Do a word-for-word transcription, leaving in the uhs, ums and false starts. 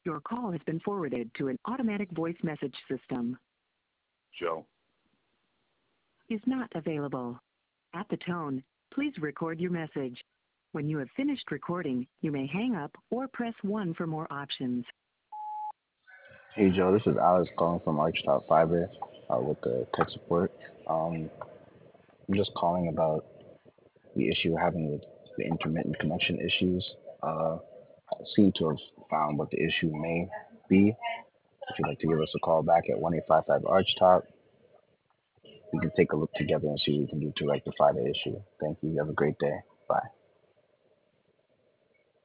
Your call has been forwarded to an automatic voice message system. Joe. Is not available. At the tone, please record your message. When you have finished recording, you may hang up or press one for more options. Hey Joe, this is Alex calling from Archtop Fiber uh, with the tech support. Um, I'm just calling about the issue we're having with the intermittent connection issues. Uh, I seem to have found what the issue may be. If you'd like to give us a call back at one eight five five Archtop, we can take a look together and see what we can do to rectify the issue. Thank you. You have a great day.